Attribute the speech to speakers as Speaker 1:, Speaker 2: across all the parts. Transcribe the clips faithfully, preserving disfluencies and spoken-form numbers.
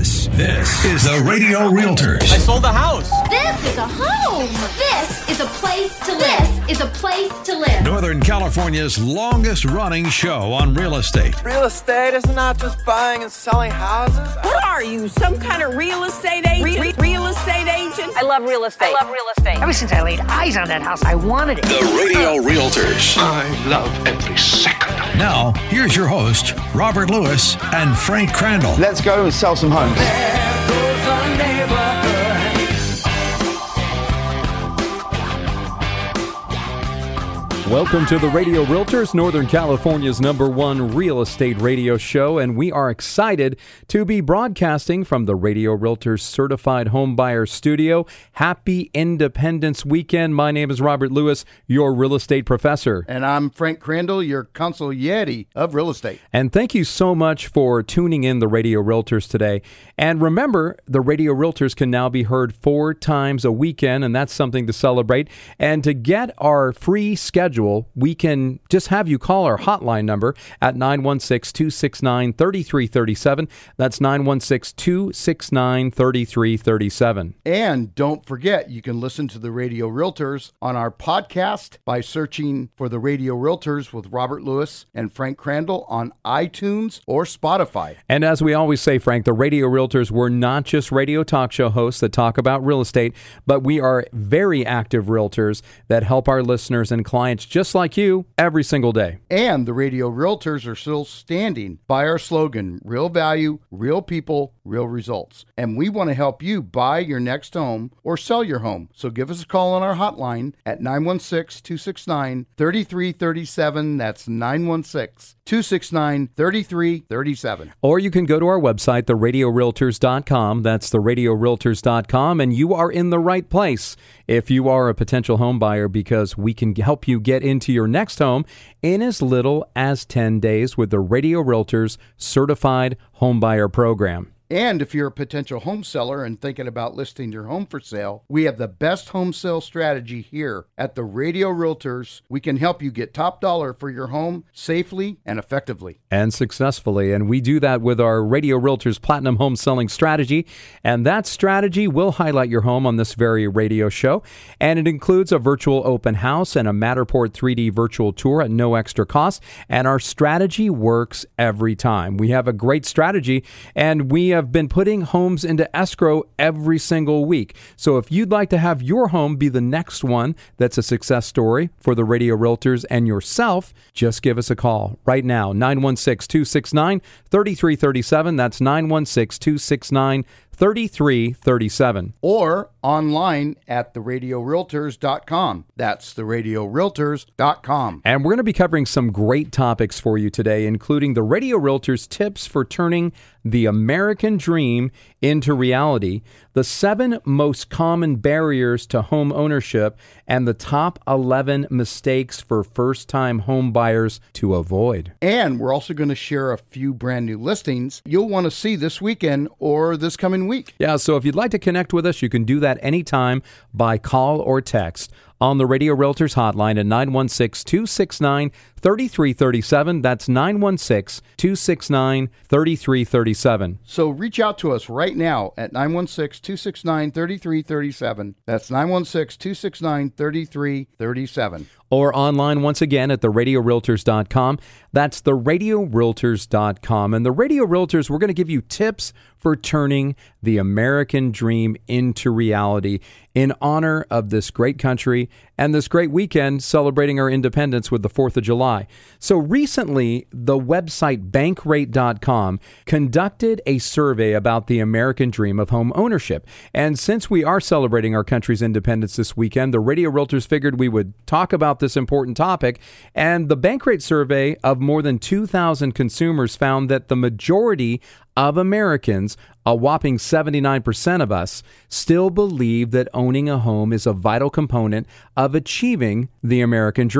Speaker 1: This, this is the Radio Realtors.
Speaker 2: I sold the house.
Speaker 3: This is a home. This is a place to live. This is a place to live.
Speaker 1: Northern California's longest running show on real estate.
Speaker 4: Real estate is not just buying and selling houses.
Speaker 5: What are you, some kind of real estate agent? Re- real estate agent?
Speaker 6: I love real estate. I love real estate.
Speaker 7: Ever since I laid eyes on that house, I wanted it.
Speaker 1: The Radio Realtors.
Speaker 8: I love every second.
Speaker 1: Now, here's your host, Robert Lewis and Frank Crandall.
Speaker 9: Let's go and sell some homes.
Speaker 10: There goes the neighborhood.
Speaker 11: Welcome to the Radio Realtors, Northern California's number one real estate radio show, and we are excited to be broadcasting from the Radio Realtors Certified Home Buyer Studio. Happy Independence Weekend. My name is Robert Lewis, your real estate professor.
Speaker 9: And I'm Frank Crandall, your consigliere of real estate.
Speaker 11: And thank you so much for tuning in the Radio Realtors today. And remember, the Radio Realtors can now be heard four times a weekend, and that's something to celebrate. And to get our free schedule, we can just have you call our hotline number at nine one six, two six nine, three three three seven. That's nine one six, two six nine, three three three seven.
Speaker 9: And don't forget, you can listen to the Radio Realtors on our podcast by searching for the Radio Realtors with Robert Lewis and Frank Crandall on iTunes or Spotify.
Speaker 11: And as we always say, Frank, the Radio Realtors, we're not just radio talk show hosts that talk about real estate, but we are very active realtors that help our listeners and clients just like you every single day.
Speaker 9: And the Radio Realtors are still standing by our slogan, real value, real people, real results. And we want to help you buy your next home or sell your home. So give us a call on our hotline at nine one six, two six nine, three three three seven. That's nine one six, two six nine, three three three seven.
Speaker 11: Or you can go to our website, the radio realtors dot com. That's the radio realtors dot com, and you are in the right place if you are a potential home buyer, because we can help you get into your next home in as little as ten days with the Radio Realtors Certified Home Buyer Program.
Speaker 9: And if you're a potential home seller and thinking about listing your home for sale, we have the best home sale strategy here at the Radio Realtors. We can help you get top dollar for your home safely and effectively.
Speaker 11: And successfully. And we do that with our Radio Realtors Platinum Home Selling Strategy. And that strategy will highlight your home on this very radio show. And it includes a virtual open house and a Matterport three D virtual tour at no extra cost. And our strategy works every time. We have a great strategy, and we have been putting homes into escrow every single week. So if you'd like to have your home be the next one that's a success story for the Radio Realtors and yourself, just give us a call right now, nine one six, two six nine, three three three seven. That's nine one six, two six nine, three three three seven.
Speaker 9: Or online at the radio realtors dot com. That's the radio realtors dot com.
Speaker 11: And we're going to be covering some great topics for you today, including the Radio Realtors tips for turning the American dream into reality, the seven most common barriers to home ownership, and the top eleven mistakes for first-time home buyers to avoid.
Speaker 9: And we're also going to share a few brand new listings you'll want to see this weekend or this coming week.
Speaker 11: Yeah, so if you'd like to connect with us, you can do that anytime by call or text on the Radio Realtors hotline at nine one six, two six nine, three three three seven. That's nine one six, two six nine, three three three seven.
Speaker 9: So reach out to us right now at nine one six, two six nine, three three three seven. That's nine one six, two six nine, three three three seven.
Speaker 11: Or online once again at the radio realtors dot com. That's the radio realtors dot com. And the Radio Realtors, we're going to give you tips for turning the American dream into reality in honor of this great country and this great weekend celebrating our independence with the fourth of July. So recently, the website bankrate dot com conducted a survey about the American dream of home ownership. And since we are celebrating our country's independence this weekend, the Radio Realtors figured we would talk about this important topic. And the Bankrate survey of more than two thousand consumers found that the majority of Americans, a whopping seventy-nine percent of us, still believe that owning a home is a vital component of achieving the American dream.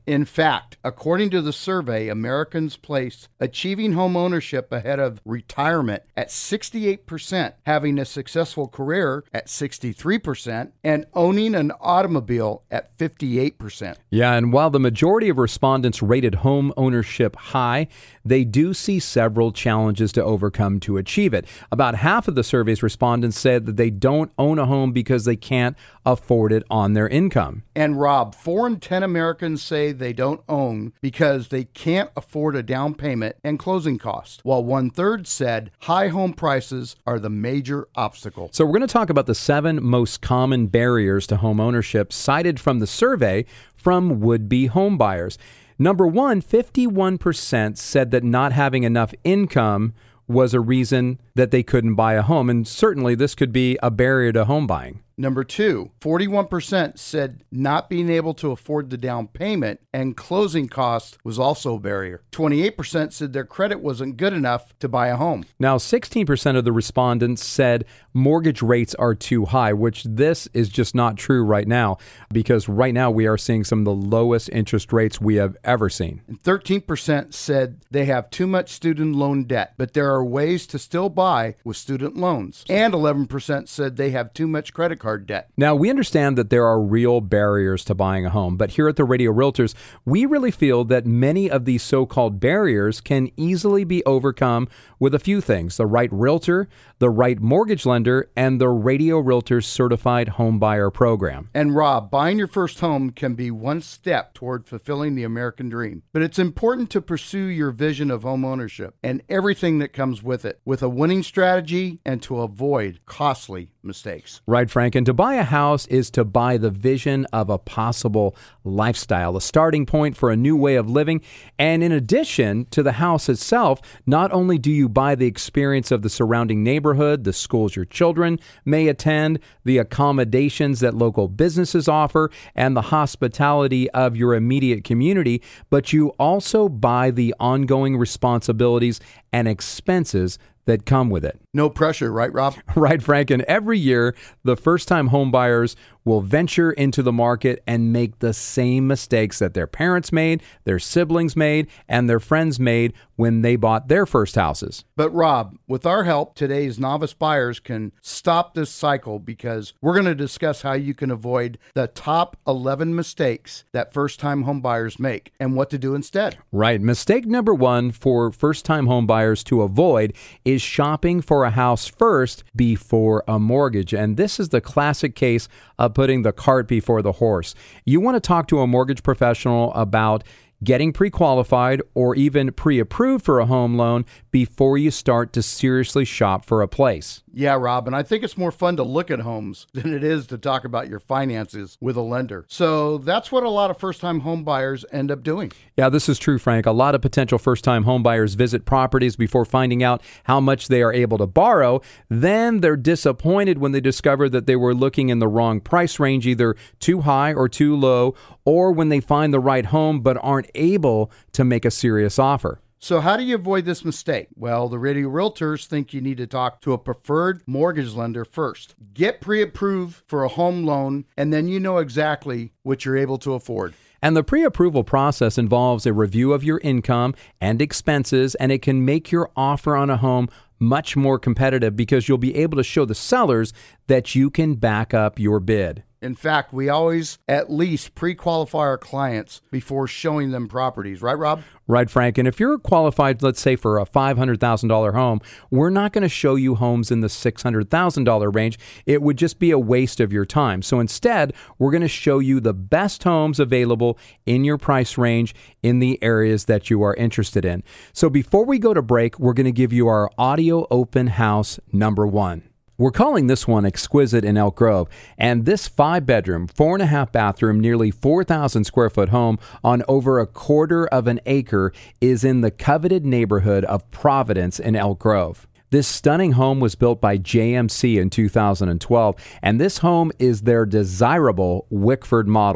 Speaker 9: In fact, according to the survey, Americans placed achieving home ownership ahead of retirement at sixty-eight percent, having a successful career at sixty-three percent, and owning an automobile at fifty-eight percent.
Speaker 11: Yeah, and while the majority of respondents rated home ownership high, they do see several challenges to overcome to achieve it. About half of the survey's respondents said that they don't own a home because they can't afford it on their income.
Speaker 9: And Rob, four in ten Americans say they don't own because they can't afford a down payment and closing costs, while one-third said high home prices are the major obstacle.
Speaker 11: So we're going to talk about the seven most common barriers to home ownership cited from the survey from would-be home buyers. Number one, fifty-one percent said that not having enough income was a reason that they couldn't buy a home, and certainly this could be a barrier to home buying.
Speaker 9: Number two, forty-one percent said not being able to afford the down payment and closing costs was also a barrier. twenty-eight percent said their credit wasn't good enough to buy a home.
Speaker 11: Now, sixteen percent of the respondents said mortgage rates are too high, which this is just not true right now, because right now we are seeing some of the lowest interest rates we have ever seen.
Speaker 9: And thirteen percent said they have too much student loan debt, but there are ways to still buy with student loans. And eleven percent said they have too much credit card debt.
Speaker 11: Now, we understand that there are real barriers to buying a home, but here at the Radio Realtors, we really feel that many of these so-called barriers can easily be overcome with a few things: the right realtor, the right mortgage lender, and the Radio Realtors Certified Home Buyer Program.
Speaker 9: And Rob, buying your first home can be one step toward fulfilling the American dream, but it's important to pursue your vision of home ownership and everything that comes with it, with a winning strategy and to avoid costly mistakes.
Speaker 11: Right, Frank. And to buy a house is to buy the vision of a possible lifestyle, a starting point for a new way of living. And in addition to the house itself, not only do you buy the experience of the surrounding neighborhood, the schools your children may attend, the accommodations that local businesses offer, and the hospitality of your immediate community, but you also buy the ongoing responsibilities and expenses that come with it.
Speaker 9: No pressure, right, Rob?
Speaker 11: Right, Frank. And every year, the first-time home buyers will venture into the market and make the same mistakes that their parents made, their siblings made, and their friends made when they bought their first houses.
Speaker 9: But Rob, with our help, today's novice buyers can stop this cycle, because we're going to discuss how you can avoid the top eleven mistakes that first-time home buyers make and what to do instead.
Speaker 11: Right. Mistake number one for first-time home buyers to avoid is shopping for a house first before a mortgage. And this is the classic case of putting the cart before the horse. You want to talk to a mortgage professional about getting pre-qualified or even pre-approved for a home loan before you start to seriously shop for a place.
Speaker 9: Yeah, Rob, and I think it's more fun to look at homes than it is to talk about your finances with a lender. So that's what a lot of first-time home buyers end up doing.
Speaker 11: Yeah, this is true, Frank. A lot of potential first-time home buyers visit properties before finding out how much they are able to borrow. Then they're disappointed when they discover that they were looking in the wrong price range, either too high or too low, or when they find the right home but aren't able to make a serious offer.
Speaker 9: So how do you avoid this mistake? Well, the Radio Realtors think you need to talk to a preferred mortgage lender first. Get pre-approved for a home loan, and then you know exactly what you're able to afford.
Speaker 11: And the pre-approval process involves a review of your income and expenses, and it can make your offer on a home much more competitive because you'll be able to show the sellers that you can back up your bid.
Speaker 9: In fact, we always at least pre-qualify our clients before showing them properties. Right, Rob?
Speaker 11: Right, Frank. And if you're qualified, let's say, for a five hundred thousand dollars home, we're not going to show you homes in the six hundred thousand dollars range. It would just be a waste of your time. So instead, we're going to show you the best homes available in your price range in the areas that you are interested in. So before we go to break, we're going to give you our audio open house number one. We're calling this one Exquisite in Elk Grove, and this five-bedroom, four-and-a-half bathroom, nearly four thousand square foot home on over a quarter of an acre is in the coveted neighborhood of Providence in Elk Grove. This stunning home was built by J M C in two thousand twelve, and this home is their desirable Wickford model.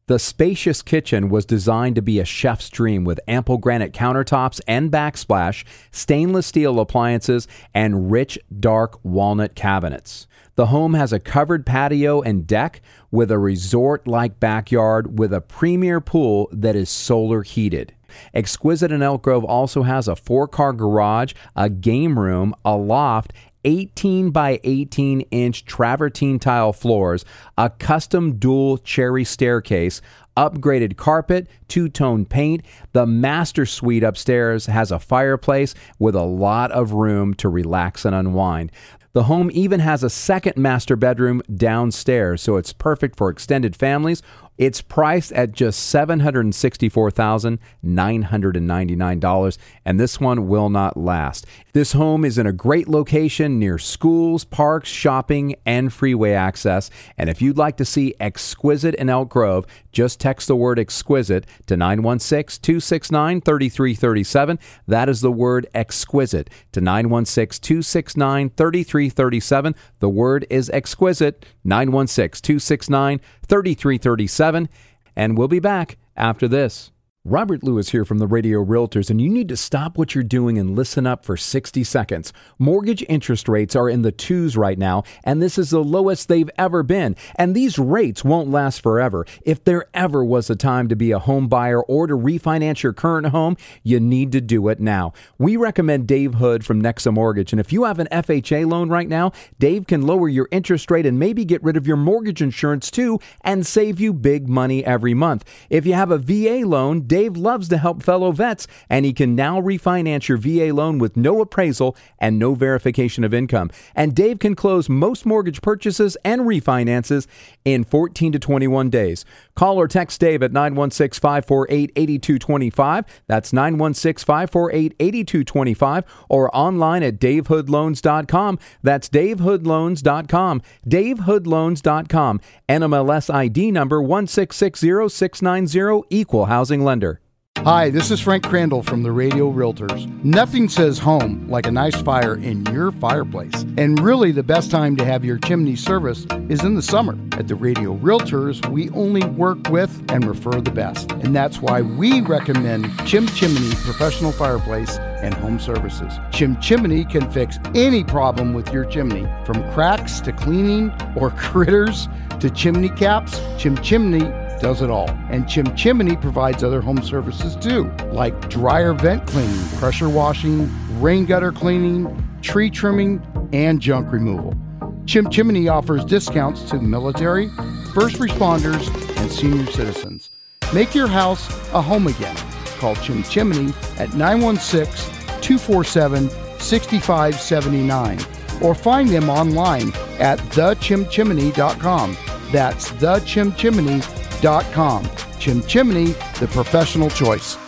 Speaker 11: The spacious kitchen was designed to be a chef's dream with ample granite countertops and backsplash, stainless steel appliances, and rich, dark walnut cabinets. The home has a covered patio and deck with a resort-like backyard with a premier pool that is solar heated. Exquisite in Elk Grove also has a four-car garage, a game room, a loft, eighteen by eighteen inch travertine tile floors, a custom dual cherry staircase, upgraded carpet, two-tone paint. The master suite upstairs has a fireplace with a lot of room to relax and unwind. The home even has a second master bedroom downstairs, so it's perfect for extended families. It's priced at just seven hundred sixty-four thousand nine hundred ninety-nine dollars, and this one will not last. This home is in a great location near schools, parks, shopping, and freeway access. And if you'd like to see Exquisite in Elk Grove, just text the word exquisite to nine one six, two six nine, three three three seven. That is the word exquisite to nine one six, two six nine, three three three seven. The word is exquisite, nine one six, two six nine, three three three seven. And we'll be back after this. Robert Lewis here from the Radio Realtors, and you need to stop what you're doing and listen up for sixty seconds. Mortgage interest rates are in the twos right now, and this is the lowest they've ever been. And these rates won't last forever. If there ever was a time to be a home buyer or to refinance your current home, you need to do it now. We recommend Dave Hood from Nexa Mortgage, and if you have an F H A loan right now, Dave can lower your interest rate and maybe get rid of your mortgage insurance too and save you big money every month. If you have a V A loan, Dave loves to help fellow vets, and he can now refinance your V A loan with no appraisal and no verification of income. And Dave can close most mortgage purchases and refinances in fourteen to twenty-one days. Call or text Dave at nine one six, five four eight, eight two two five. That's nine one six, five four eight, eight two two five, or online at dave hood loans dot com. That's dave hood loans dot com. dave hood loans dot com. N M L S I D number one six six zero six nine zero, Equal Housing Lender.
Speaker 9: Hi, this is Frank Crandall from the Radio Realtors. Nothing says home like a nice fire in your fireplace. And really the best time to have your chimney serviced is in the summer. At the Radio Realtors, we only work with and refer the best. And that's why we recommend Chim Chimney Professional Fireplace and Home Services. Chim Chimney can fix any problem with your chimney, from cracks to cleaning or critters to chimney caps. Chim Chimney does it all. And Chim Chimney provides other home services too, like dryer vent cleaning, pressure washing, rain gutter cleaning, tree trimming, and junk removal. Chim Chimney offers discounts to the military, first responders, and senior citizens. Make your house a home again. Call Chim Chimney at nine one six, two four seven, six five seven nine or find them online at the chim chimney dot com. That's the chim chimney dot com. Chim Chimney, the professional choice.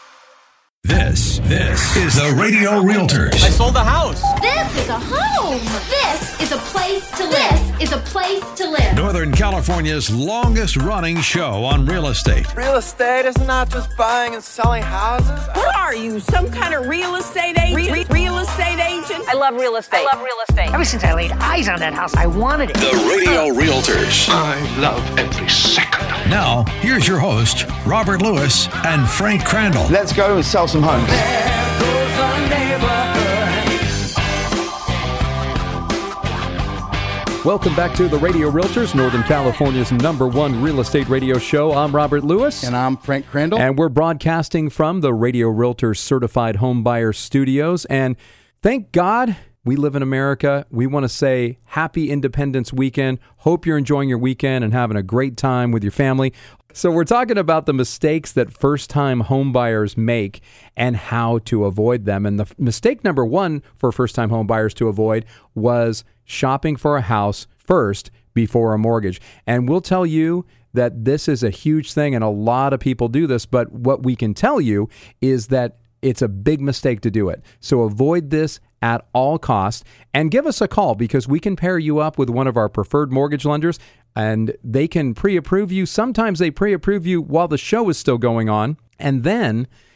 Speaker 1: This, this is the Radio Realtors.
Speaker 4: I sold the house.
Speaker 3: This is a home. This is a place to live. This is a place to live.
Speaker 1: Northern California's longest running show on real estate.
Speaker 4: Real estate is not just buying and selling houses.
Speaker 5: What are you, some kind of real estate agent? Re- re- real estate agent?
Speaker 6: I love real estate. I love real estate.
Speaker 7: Ever since I laid eyes on that house, I wanted it.
Speaker 8: The Radio Realtors. I love every second.
Speaker 1: Now, here's your host, Robert Lewis and Frank Crandall.
Speaker 4: Let's go and sell some homes.
Speaker 10: There goes the neighborhood.
Speaker 11: Welcome back to the Radio Realtors, Northern California's number one real estate radio show. I'm Robert Lewis.
Speaker 9: And I'm Frank Crandall.
Speaker 11: And we're broadcasting from the Radio Realtors Certified Home Buyer Studios. And thank God we live in America. We want to say happy Independence Weekend. Hope you're enjoying your weekend and having a great time with your family. So we're talking about the mistakes that first-time home buyers make and how to avoid them. And the mistake number one for first-time home buyers to avoid was shopping for a house first before a mortgage. And we'll tell you that this is a huge thing, and a lot of people do this. But what we can tell you is that it's a big mistake to do it. So avoid this at all costs, and give us a call, because we can pair you up with one of our preferred mortgage lenders, and they can pre-approve you. Sometimes they pre-approve you while the show is still going on, and then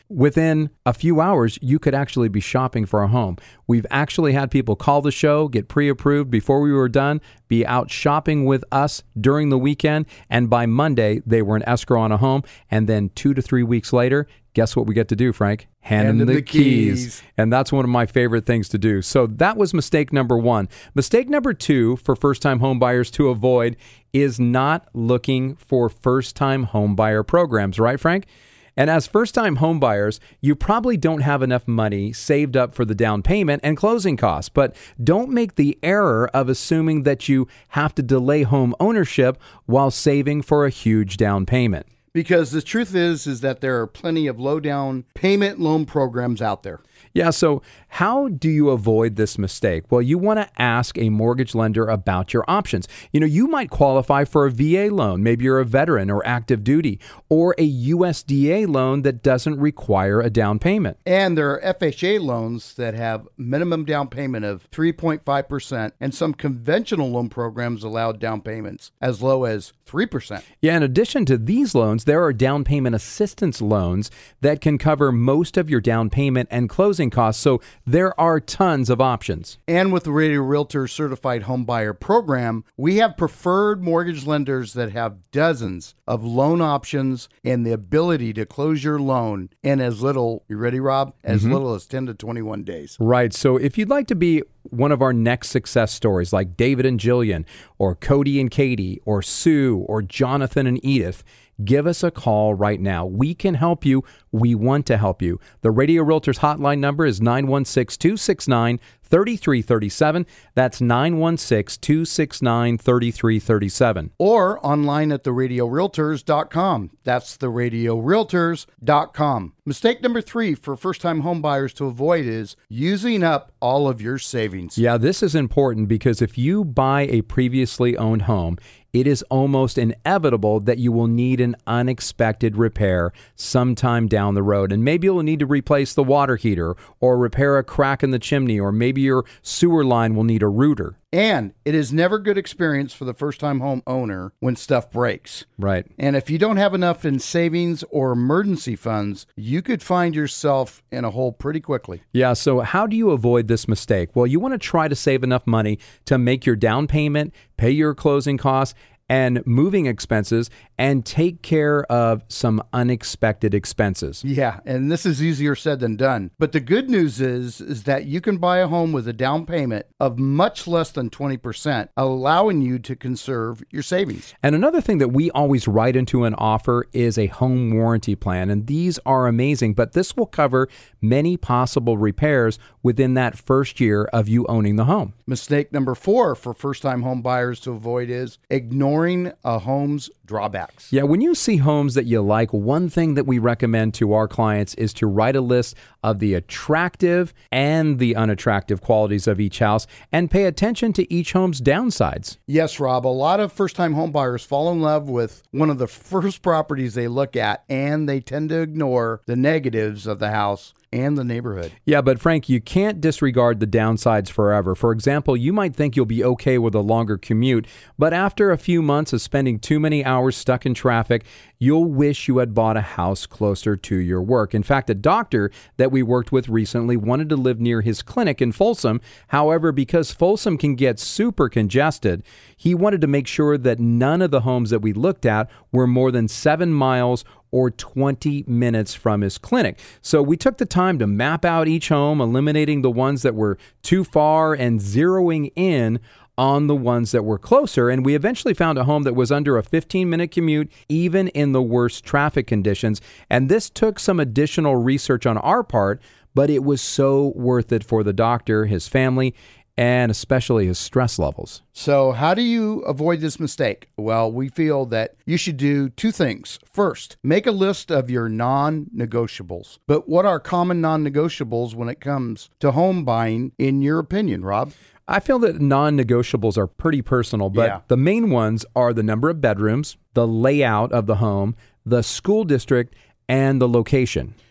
Speaker 11: within a few hours, you could actually be shopping for a home. We've actually had people call the show, get pre-approved before we were done, be out shopping with us during the weekend, and by Monday, they were in escrow on a home, and then two to three weeks later, guess what we get to do, Frank? Hand, Hand them the, the keys. keys. And that's one of my favorite things to do. So that was mistake number one. Mistake number two for first-time home buyers to avoid is not looking for first-time home buyer programs, right, Frank? And as first-time home buyers, you probably don't have enough money saved up for the down payment and closing costs. But don't make the error of assuming that you have to delay home ownership while saving for a huge down payment.
Speaker 9: Because the truth is, is that there are plenty of low down payment loan programs out there.
Speaker 11: Yeah, so how do you avoid this mistake? Well, you want to ask a mortgage lender about your options. You know, you might qualify for a V A loan. Maybe you're a veteran or active duty, or a U S D A loan that doesn't require a down payment.
Speaker 9: And there are F H A loans that have minimum down payment of three point five percent, and some conventional loan programs allow down payments as low as three percent.
Speaker 11: Yeah, in addition to these loans, there are down payment assistance loans that can cover most of your down payment and closing costs. So there are tons of options.
Speaker 9: And with the Radio Realtor Certified Home Buyer Program, we have preferred mortgage lenders that have dozens of loan options and the ability to close your loan in as little, you ready, Rob? As mm-hmm. little as ten to twenty-one days.
Speaker 11: Right. So if you'd like to be one of our next success stories like David and Jillian, or Cody and Katie, or Sue, or Jonathan and Edith, give us a call right now. We can help you. We want to help you. The Radio Realtors hotline number is nine one six, two six nine, three three three seven. That's nine one six, two six nine, three three three seven.
Speaker 9: Or online at the radio realtors dot com. That's the radio realtors dot com. Mistake number three for first-time home buyers to avoid is using up all of your savings.
Speaker 11: Yeah, this is important because if you buy a previously owned home, it is almost inevitable that you will need an unexpected repair sometime down the road. And maybe you'll need to replace the water heater or repair a crack in the chimney, or maybe your sewer line will need a router.
Speaker 9: And it is never good experience for the first-time home owner when stuff breaks.
Speaker 11: Right.
Speaker 9: And if you don't have enough in savings or emergency funds, you could find yourself in a hole pretty quickly.
Speaker 11: Yeah, so how do you avoid this mistake? Well, you want to try to save enough money to make your down payment, pay your closing costs, and moving expenses, and take care of some unexpected expenses.
Speaker 9: Yeah, and this is easier said than done. But the good news is, is that you can buy a home with a down payment of much less than twenty percent, allowing you to conserve your savings.
Speaker 11: And another thing that we always write into an offer is a home warranty plan. And these are amazing, but this will cover many possible repairs within that first year of you owning the home.
Speaker 9: Mistake number four for first-time home buyers to avoid is ignoring a home's drawbacks.
Speaker 11: Yeah, when you see homes that you like, one thing that we recommend to our clients is to write a list of the attractive and the unattractive qualities of each house and pay attention to each home's downsides.
Speaker 9: Yes, Rob, a lot of first-time home buyers fall in love with one of the first properties they look at, and they tend to ignore the negatives of the house and the neighborhood.
Speaker 11: Yeah, but Frank, you can't disregard the downsides forever. For example, you might think you'll be okay with a longer commute, but after a few months of spending too many hours stuck in traffic, you'll wish you had bought a house closer to your work. In fact, a doctor that we worked with recently wanted to live near his clinic in Folsom. However, because Folsom can get super congested, he wanted to make sure that none of the homes that we looked at were more than seven miles or twenty minutes from his clinic. So we took the time to map out each home, eliminating the ones that were too far and zeroing in on the ones that were closer. And we eventually found a home that was under a fifteen minute commute, even in the worst traffic conditions. And this took some additional research on our part, but it was so worth it for the doctor, his family, and especially his stress levels.
Speaker 9: So how do you avoid this mistake? Well, we feel that you should do two things. First, make a list of your non-negotiables. But what are common non-negotiables when it comes to home buying, in your opinion, Rob?
Speaker 11: I feel that non-negotiables are pretty personal, but yeah. The main ones are the number of bedrooms, the layout of the home, the school district, and the location.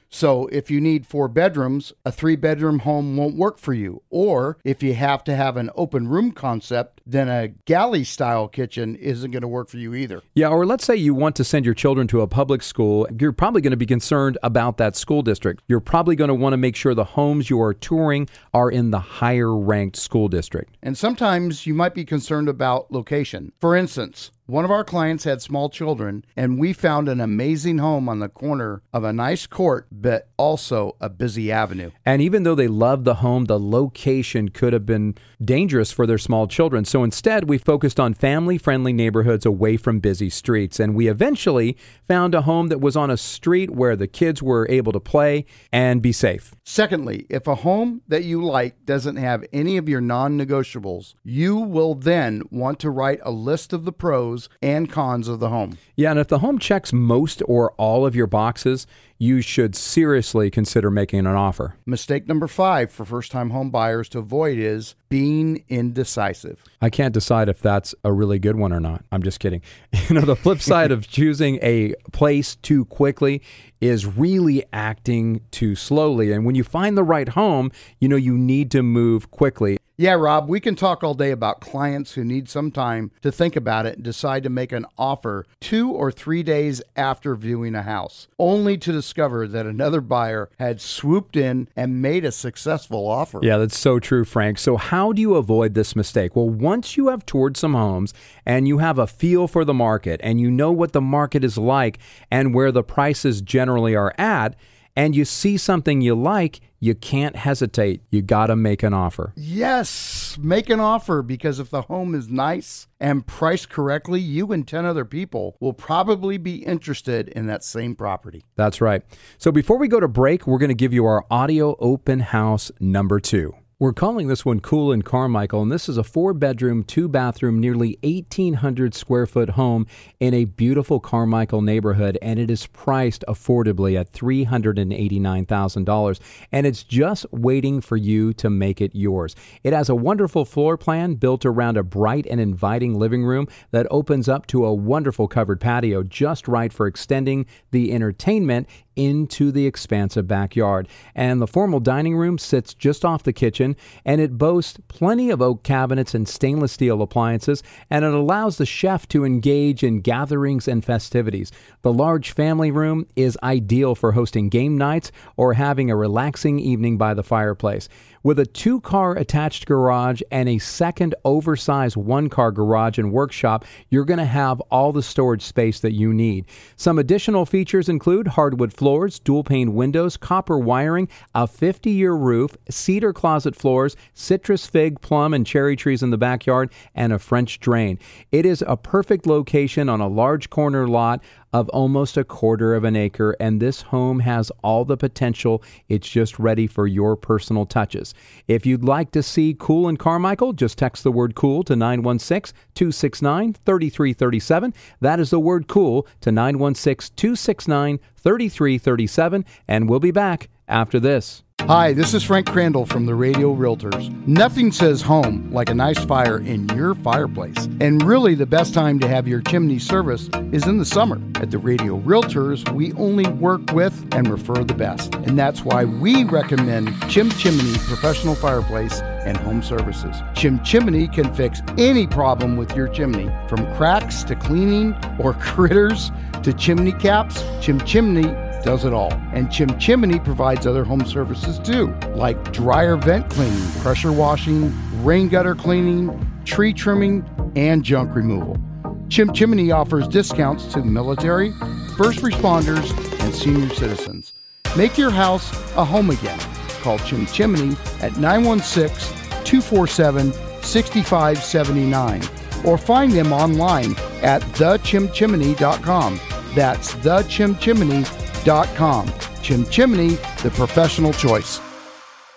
Speaker 9: So if you need four bedrooms, a three-bedroom home won't work for you. Or if you have to have an open room concept, then a galley-style kitchen isn't going to work for you either.
Speaker 11: Yeah, or let's say you want to send your children to a public school. You're probably going to be concerned about that school district. You're probably going to want to make sure the homes you are touring are in the higher-ranked school district.
Speaker 9: And sometimes you might be concerned about location. For instance, one of our clients had small children, and we found an amazing home on the corner of a nice court, but also a busy avenue.
Speaker 11: And even though they loved the home, the location could have been dangerous for their small children. So instead, we focused on family-friendly neighborhoods away from busy streets. And we eventually found a home that was on a street where the kids were able to play and be safe.
Speaker 9: Secondly, if a home that you like doesn't have any of your non-negotiables, you will then want to write a list of the pros and cons of the home.
Speaker 11: Yeah, and if the home checks most or all of your boxes, you should seriously consider making an offer.
Speaker 9: Mistake number five for first-time home buyers to avoid is being indecisive.
Speaker 11: I can't decide if that's a really good one or not. I'm just kidding. You know, the flip side of choosing a place too quickly is really acting too slowly. And when you find the right home, you know, you need to move quickly.
Speaker 9: Yeah, Rob, we can talk all day about clients who need some time to think about it and decide to make an offer two or three days after viewing a house, only to discover that another buyer had swooped in and made a successful offer.
Speaker 11: Yeah, that's so true, Frank. So how do you avoid this mistake? Well, once you have toured some homes and you have a feel for the market and you know what the market is like and where the prices generally are at, and you see something you like, you can't hesitate. You got to make an offer.
Speaker 9: Yes, make an offer, because if the home is nice and priced correctly, you and ten other people will probably be interested in that same property.
Speaker 11: That's right. So before we go to break, we're going to give you our audio open house number two. We're calling this one Cool in Carmichael, and this is a four-bedroom, two-bathroom, nearly eighteen hundred square foot home in a beautiful Carmichael neighborhood, and it is priced affordably at three hundred eighty-nine thousand dollars, and it's just waiting for you to make it yours. It has a wonderful floor plan built around a bright and inviting living room that opens up to a wonderful covered patio, just right for extending the entertainment into the expansive backyard. And the formal dining room sits just off the kitchen, and it boasts plenty of oak cabinets and stainless steel appliances, and it allows the chef to engage in gatherings and festivities. The large family room is ideal for hosting game nights or having a relaxing evening by the fireplace. With a two-car attached garage and a second oversized one-car garage and workshop, you're going to have all the storage space that you need. Some additional features include hardwood floors, dual-pane windows, copper wiring, a fifty-year roof, cedar closet floors, citrus, fig, plum, and cherry trees in the backyard, and a French drain. It is a perfect location on a large corner lot of almost a quarter of an acre, and this home has all the potential. It's just ready for your personal touches. If you'd like to see Cool in Carmichael, just text the word COOL to nine one six, two six nine, three three three seven. That is the word COOL to nine one six, two six nine, three three three seven, and we'll be back after this.
Speaker 9: Hi, this is Frank Crandall from the Radio Realtors. Nothing says home like a nice fire in your fireplace. And really the best time to have your chimney service is in the summer. At the Radio Realtors, we only work with and refer the best. And that's why we recommend Chim Chimney Professional Fireplace and Home Services. Chim Chimney can fix any problem with your chimney, from cracks to cleaning or critters to chimney caps. Chim Chimney does it all. And Chim Chimney provides other home services too, like dryer vent cleaning, pressure washing, rain gutter cleaning, tree trimming, and junk removal. Chim Chimney offers discounts to the military, first responders, and senior citizens. Make your house a home again. Call Chim Chimney at nine one six, two four seven, six five seven nine or find them online at the chim chimney dot com. That's the chim chimney dot com. Chim Chimney, the professional choice.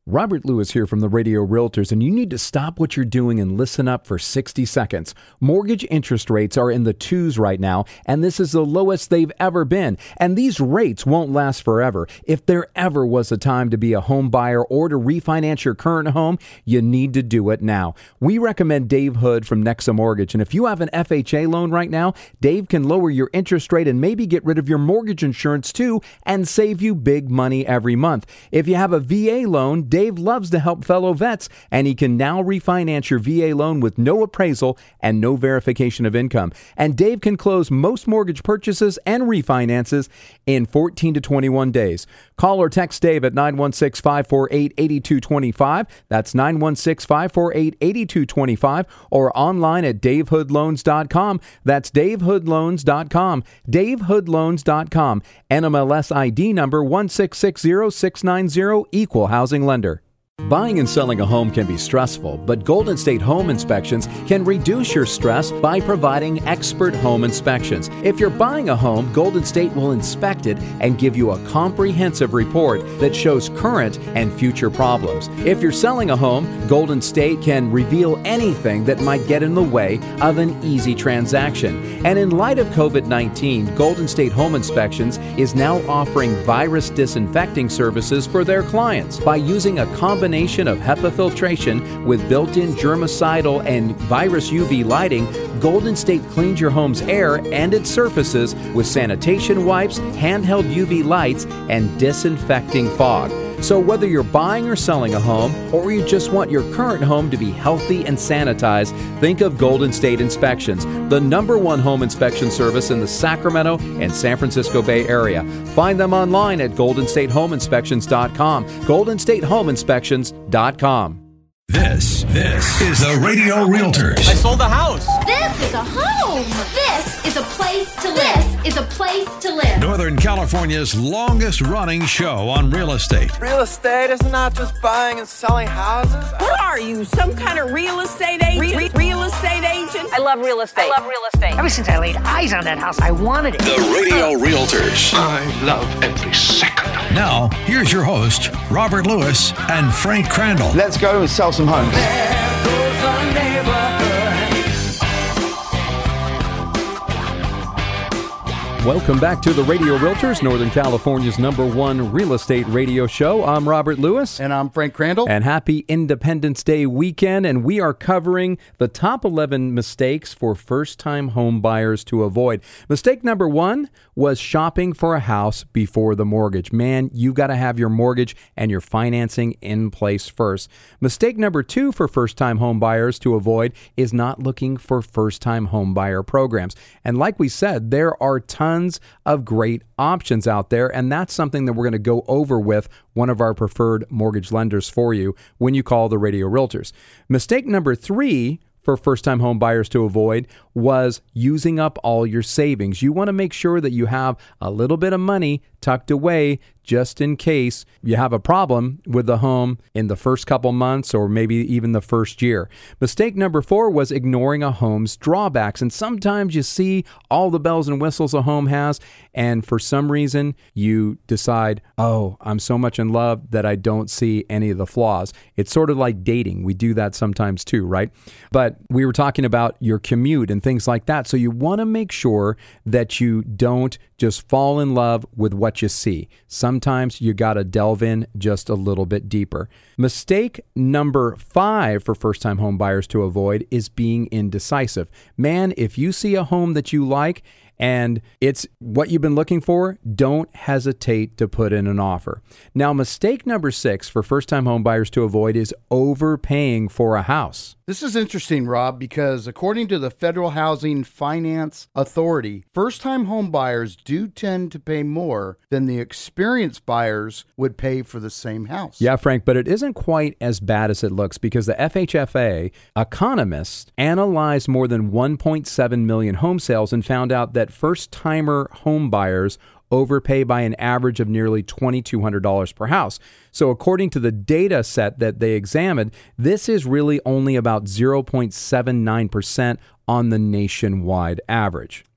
Speaker 11: Robert Lewis here from the Radio Realtors, and you need to stop what you're doing and listen up for sixty seconds. Mortgage interest rates are in the twos right now, and this is the lowest they've ever been. And these rates won't last forever. If there ever was a time to be a home buyer or to refinance your current home, you need to do it now. We recommend Dave Hood from Nexa Mortgage, and if you have an F H A loan right now, Dave can lower your interest rate and maybe get rid of your mortgage insurance too and save you big money every month. If you have a V A loan, Dave loves to help fellow vets, and he can now refinance your V A loan with no appraisal and no verification of income. And Dave can close most mortgage purchases and refinances in fourteen to twenty-one days. Call or text Dave at nine one six, five four eight, eight two two five. That's nine one six, five four eight, eight two two five, or online at dave hood loans dot com. That's dave hood loans dot com. dave hood loans dot com. N M L S I D number one six six zero six nine zero, Equal Housing Lender. Buying and selling a home can be stressful, but Golden State Home Inspections can reduce your stress by providing expert home inspections. If you're buying a home, Golden State will inspect it and give you a comprehensive report that shows current and future problems. If you're selling a home, Golden State can reveal anything that might get in the way of an easy transaction. And in light of covid nineteen, Golden State Home Inspections is now offering virus disinfecting services for their clients. By using a combination of HEPA filtration with built-in germicidal and virus U V lighting, Golden State cleans your home's air and its surfaces with sanitation wipes, handheld U V lights, and disinfecting fog. So whether you're buying or selling a home, or you just want your current home to be healthy and sanitized, think of Golden State Inspections, the number one home inspection service in the Sacramento and San Francisco Bay Area. Find them online at golden state home inspections dot com. golden state home inspections dot com.
Speaker 1: This, this is the Radio Realtors.
Speaker 4: I sold the house.
Speaker 3: This is a home. This is a place to live. This is a place to live.
Speaker 1: Northern California's longest running show on real estate.
Speaker 4: Real estate is not just buying and selling houses.
Speaker 5: What are you, some kind of real estate agent? Re- real estate agent?
Speaker 6: I love real estate. I love real estate.
Speaker 7: Ever since I laid eyes on that house, I wanted it.
Speaker 8: The Radio Realtors. I love every second.
Speaker 1: Now, here's your host, Robert Lewis and Frank Crandall.
Speaker 4: Let's go and sell some homes.
Speaker 10: There goes the neighborhood.
Speaker 11: Welcome back to the Radio Realtors, Northern California's number one real estate radio show. I'm Robert Lewis.
Speaker 9: And I'm Frank Crandall.
Speaker 11: And happy Independence Day weekend. And we are covering the top eleven mistakes for first-time home buyers to avoid. Mistake number one was shopping for a house before the mortgage. Man, you got to have your mortgage and your financing in place first. Mistake number two for first-time home buyers to avoid is not looking for first-time home buyer programs. And like we said, there are tons of great options out there, and that's something that we're going to go over with one of our preferred mortgage lenders for you when you call the Radio Realtors. Mistake number three for first-time home buyers to avoid was using up all your savings. You want to make sure that you have a little bit of money tucked away just in case you have a problem with the home in the first couple months or maybe even the first year. Mistake number four was ignoring a home's drawbacks. And sometimes you see all the bells and whistles a home has, and for some reason you decide, oh, I'm so much in love that I don't see any of the flaws. It's sort of like dating. We do that sometimes too, right? But we were talking about your commute and things like that. So you want to make sure that you don't just fall in love with what you see. Sometimes you got to delve in just a little bit deeper. Mistake number five for first-time home buyers to avoid is being indecisive. Man, if you see a home that you like and it's what you've been looking for, don't hesitate to put in an offer. Now, mistake number six for first-time home buyers to avoid is overpaying for a house.
Speaker 9: This is interesting, Rob, because according to the Federal Housing Finance Authority, first-time home buyers do tend to pay more than the experienced buyers would pay for the same house.
Speaker 11: Yeah, Frank, but it isn't quite as bad as it looks because the F H F A economists analyzed more than one point seven million home sales and found out that first-timer home buyers overpay by an average of nearly two thousand two hundred dollars per house. So according to the data set that they examined, this is really only about zero point seven nine percent on the nationwide average.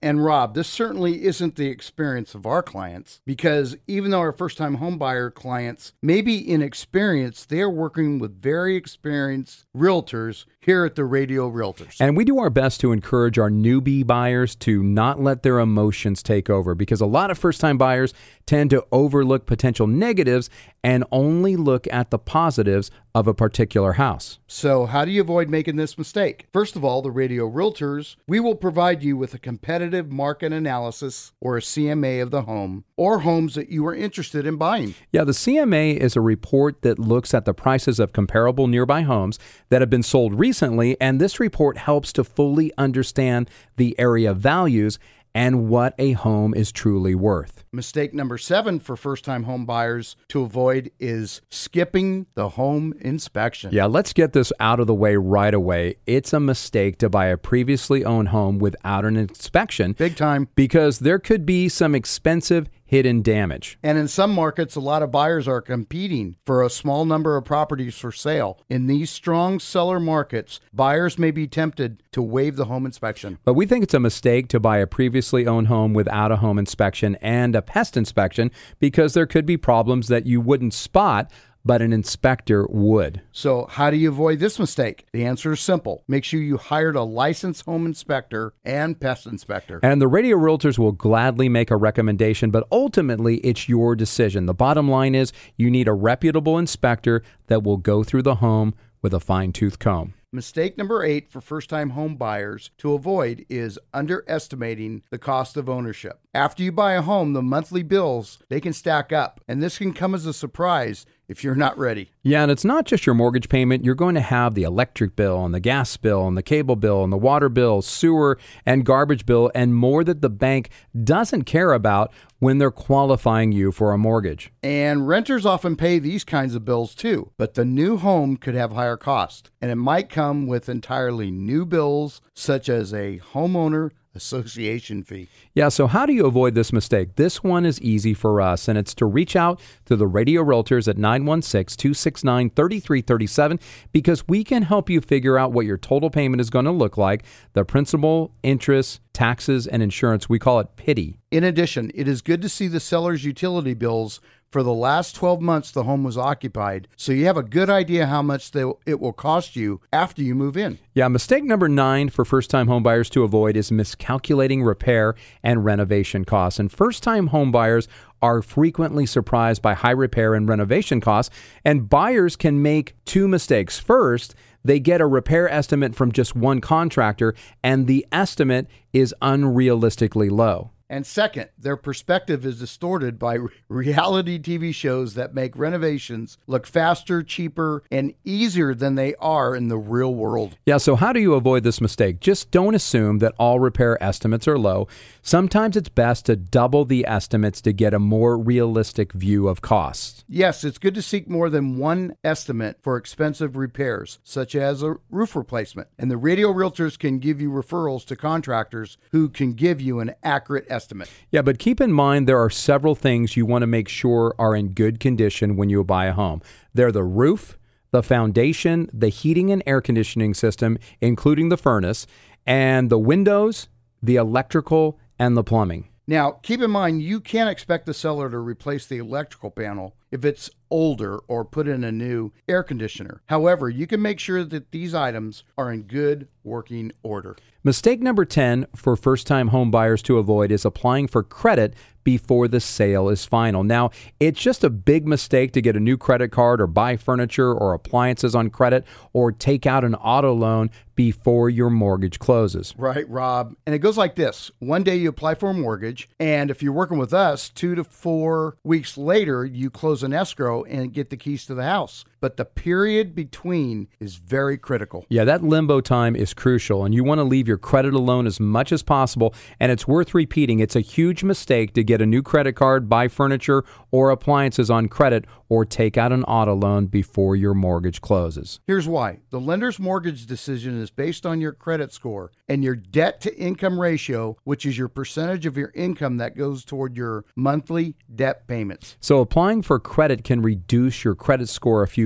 Speaker 9: And Rob, this certainly isn't the experience of our clients, because even though our first-time home buyer clients may be inexperienced, they are working with very experienced realtors here at the Radio Realtors.
Speaker 11: And we do our best to encourage our newbie buyers to not let their emotions take over, because a lot of first-time buyers tend to overlook potential negatives and only look at the positives of a particular house.
Speaker 9: So how do you avoid making this mistake? First of all, the Radio Realtors, we will provide you with a competitive market analysis or a C M A of the home or homes that you are interested in buying.
Speaker 11: Yeah, the C M A is a report that looks at the prices of comparable nearby homes that have been sold recently, and this report helps to fully understand the area values and what a home is truly worth.
Speaker 9: Mistake number seven for first-time home buyers to avoid is skipping the home inspection.
Speaker 11: Yeah, let's get this out of the way right away. It's a mistake to buy a previously owned home without an inspection.
Speaker 9: Big time.
Speaker 11: Because there could be some expensive hidden damage.
Speaker 9: And in some markets, a lot of buyers are competing for a small number of properties for sale. In these strong seller markets, buyers may be tempted to waive the home inspection.
Speaker 11: But we think it's a mistake to buy a previously owned home without a home inspection and a pest inspection, because there could be problems that you wouldn't spot, but an inspector would.
Speaker 9: So how do you avoid this mistake? The answer is simple. Make sure you hired a licensed home inspector and pest inspector.
Speaker 11: And the Radio Realtors will gladly make a recommendation, but ultimately it's your decision. The bottom line is you need a reputable inspector that will go through the home with a fine-tooth comb.
Speaker 9: Mistake number eight for first-time home buyers to avoid is underestimating the cost of ownership. After you buy a home, the monthly bills, they can stack up, and this can come as a surprise if you're not ready.
Speaker 11: Yeah, and it's not just your mortgage payment. You're going to have the electric bill and the gas bill and the cable bill and the water bill, sewer and garbage bill, and more that the bank doesn't care about when they're qualifying you for a mortgage.
Speaker 9: And renters often pay these kinds of bills too, but the new home could have higher cost, and it might come with entirely new bills, such as a homeowner association fee.
Speaker 11: Yeah, so how do you avoid this mistake? This one is easy for us, and it's to reach out to the Radio Realtors at nine one six, two six nine, three three three seven, because we can help you figure out what your total payment is going to look like, the principal, interest, taxes, and insurance. We call it P I T Y.
Speaker 9: In addition, it is good to see the seller's utility bills for the last twelve months the home was occupied, so you have a good idea how much they, it will cost you after you move in.
Speaker 11: Yeah, mistake number nine for first-time home buyers to avoid is miscalculating repair and renovation costs. And first-time home buyers are frequently surprised by high repair and renovation costs, and buyers can make two mistakes. First, they get a repair estimate from just one contractor, and the estimate is unrealistically low.
Speaker 9: And second, their perspective is distorted by reality T V shows that make renovations look faster, cheaper, and easier than they are in the real world.
Speaker 11: Yeah, so how do you avoid this mistake? Just don't assume that all repair estimates are low. Sometimes it's best to double the estimates to get a more realistic view of costs.
Speaker 9: Yes, it's good to seek more than one estimate for expensive repairs, such as a roof replacement. And the Radio Realtors can give you referrals to contractors who can give you an accurate estimate.
Speaker 11: Yeah, but keep in mind there are several things you want to make sure are in good condition when you buy a home. They're the roof, the foundation, the heating and air conditioning system, including the furnace, and the windows, the electrical, and the plumbing.
Speaker 9: Now, keep in mind, you can't expect the seller to replace the electrical panel if it's older or put in a new air conditioner. However, you can make sure that these items are in good working order.
Speaker 11: Mistake number ten for first-time home buyers to avoid is applying for credit before the sale is final. Now, it's just a big mistake to get a new credit card or buy furniture or appliances on credit or take out an auto loan before your mortgage closes.
Speaker 9: Right, Rob. And it goes like this. One day you apply for a mortgage, and if you're working with us, two to four weeks later, you close an escrow and get the keys to the house. But the period between is very critical.
Speaker 11: Yeah, that limbo time is crucial, and you want to leave your credit alone as much as possible. And it's worth repeating, it's a huge mistake to get a new credit card, buy furniture or appliances on credit, or take out an auto loan before your mortgage closes.
Speaker 9: Here's why. The lender's mortgage decision is based on your credit score and your debt to income ratio, which is your percentage of your income that goes toward your monthly debt payments.
Speaker 11: So applying for credit can reduce your credit score a few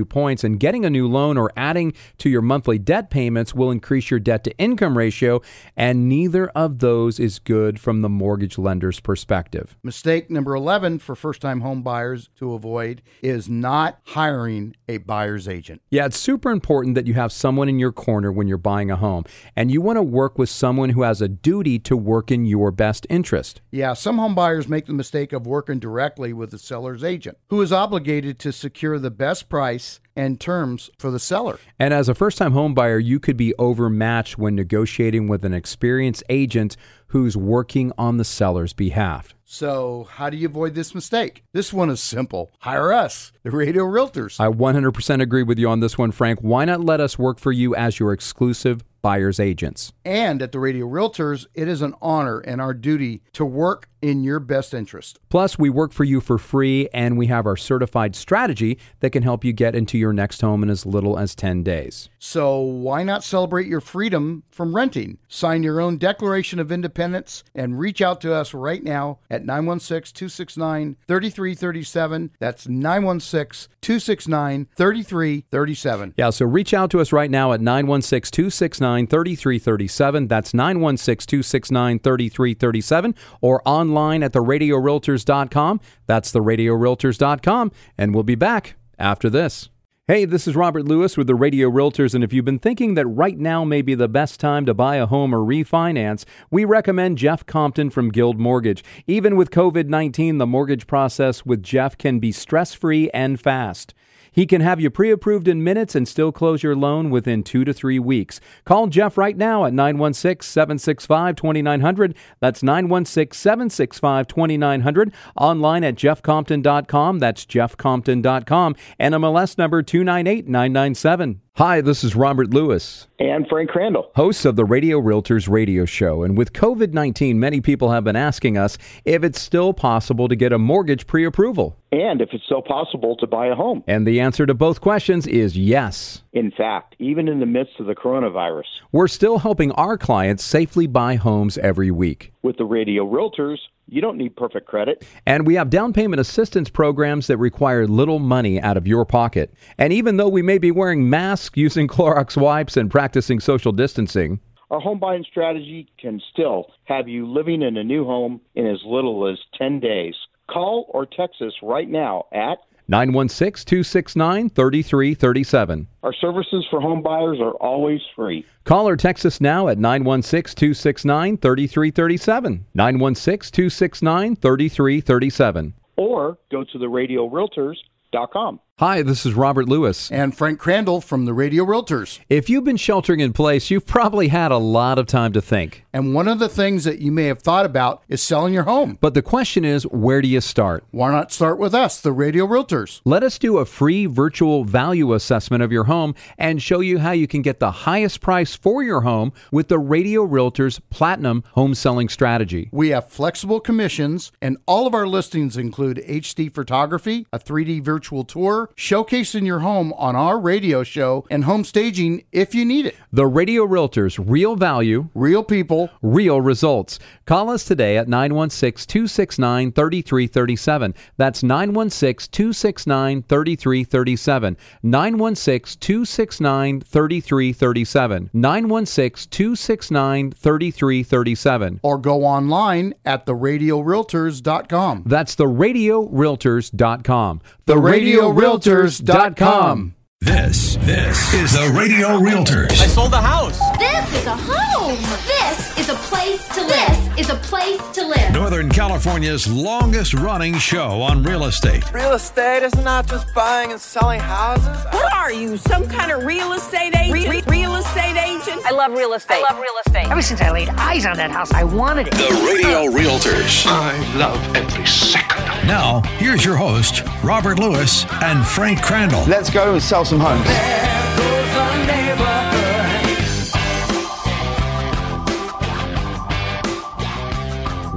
Speaker 11: points, and getting a new loan or adding to your monthly debt payments will increase your debt-to-income ratio, and neither of those is good from the mortgage lender's perspective.
Speaker 9: Mistake number eleven for first-time home buyers to avoid is not hiring a buyer's agent.
Speaker 11: Yeah, it's super important that you have someone in your corner when you're buying a home, and you want to work with someone who has a duty to work in your best interest.
Speaker 9: Yeah, some home buyers make the mistake of working directly with the seller's agent, who is obligated to secure the best price and terms for the seller.
Speaker 11: And as a first-time home buyer, you could be overmatched when negotiating with an experienced agent who's working on the seller's behalf.
Speaker 9: So how do you avoid this mistake? This one is simple. Hire us, the Radio Realtors.
Speaker 11: I one hundred percent agree with you on this one, Frank. Why not let us work for you as your exclusive buyer's agents?
Speaker 9: And at the Radio Realtors, it is an honor and our duty to work in your best interest.
Speaker 11: Plus, we work for you for free, and we have our certified strategy that can help you get into your next home in as little as ten days.
Speaker 9: So why not celebrate your freedom from renting? Sign your own Declaration of Independence and reach out to us right now at nine one six, two six nine, three three three seven. That's nine one six, two six nine, three three three seven.
Speaker 11: Yeah, so reach out to us right now at nine one six, two six nine, three three three seven. That's nine one six, two six nine, three three three seven, or online at the radio realtors dot com. That's the radio realtors dot com, and we'll be back after this. Hey, this is Robert Lewis with the Radio Realtors, and if you've been thinking that right now may be the best time to buy a home or refinance, we recommend Jeff Compton from Guild Mortgage. Even with covid nineteen, the mortgage process with Jeff can be stress-free and fast. He can have you pre-approved in minutes and still close your loan within two to three weeks. Call Jeff right now at nine one six, seven six five, two nine zero zero. That's nine one six, seven six five, two nine zero zero. Online at jeff compton dot com. That's jeff compton dot com. N M L S number two nine eight nine nine seven. Hi, this is Robert Lewis.
Speaker 2: And Frank Crandall,
Speaker 11: hosts of the Radio Realtors radio show. And with covid nineteen, many people have been asking us if it's still possible to get a mortgage pre-approval.
Speaker 2: And if it's still possible to buy a home.
Speaker 11: And the answer to both questions is yes.
Speaker 2: In fact, even in the midst of the coronavirus,
Speaker 11: we're still helping our clients safely buy homes every week.
Speaker 2: With the Radio Realtors, you don't need perfect credit.
Speaker 11: And we have down payment assistance programs that require little money out of your pocket. And even though we may be wearing masks, using Clorox wipes, and practicing social distancing,
Speaker 2: our home buying strategy can still have you living in a new home in as little as ten days. Call or text us right now at
Speaker 11: nine one six, two six nine, three three three seven.
Speaker 2: Our services for home buyers are always free.
Speaker 11: Call or text us now at nine one six, two six nine, three three three seven. nine one six, two six nine, three three three seven.
Speaker 2: Or go to the radio realtors dot com.
Speaker 11: Hi, this is Robert Lewis.
Speaker 9: And Frank Crandall from the Radio Realtors.
Speaker 11: If you've been sheltering in place, you've probably had a lot of time to think.
Speaker 9: And one of the things that you may have thought about is selling your home.
Speaker 11: But the question is, where do you start?
Speaker 9: Why not start with us, the Radio Realtors?
Speaker 11: Let us do a free virtual value assessment of your home and show you how you can get the highest price for your home with the Radio Realtors Platinum Home Selling Strategy.
Speaker 9: We have flexible commissions, and all of our listings include H D photography, a three D virtual tour, showcasing your home on our radio show, and home staging if you need it.
Speaker 11: The Radio Realtors, real value,
Speaker 9: real people,
Speaker 11: real results. Call us today at nine one six, two six nine, three three three seven. That's nine one six, two six nine, three three three seven. nine one six, two six nine, three three three seven. nine one six, two six nine, three three three seven.
Speaker 9: Or go online at the radio realtors dot com.
Speaker 11: That's the radio realtors dot com.
Speaker 9: the radio realtors dot com.
Speaker 1: This, this is the Radio Realtors.
Speaker 4: I sold the house.
Speaker 3: This is a home. This is a place to live. This is a place to live.
Speaker 1: Northern California's longest running show on real estate.
Speaker 4: Real estate is not just buying and selling houses.
Speaker 5: What are you, some kind of real estate agent? Re- re- real estate agent?
Speaker 6: I love real estate. I love real estate.
Speaker 7: Ever since I laid eyes on that house, I wanted it.
Speaker 8: The Radio Realtors. I love every second.
Speaker 1: Now, here's your host, Robert Lewis and Frank Crandall.
Speaker 4: Let's go and sell some homes.
Speaker 10: There goes the neighborhood.